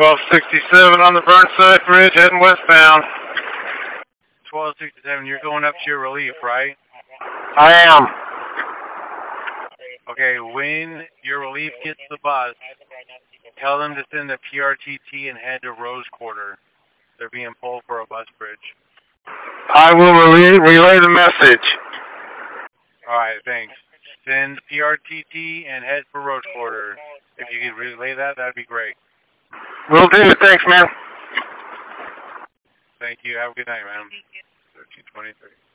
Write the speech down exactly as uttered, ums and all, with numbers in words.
twelve sixty-seven on the Burnside Bridge, heading westbound. twelve sixty-seven, you're going up to your relief, right? I am. Okay, when your relief gets the bus, tell them to send the P R T T and head to Rose Quarter. They're being pulled for a bus bridge. I will relay, relay the message. All right, thanks. Send P R T T and head for Rose Quarter. If you could relay that, that'd be great. Will do. Thanks, man. Thank you. Have a good night, man. thirteen twenty-three.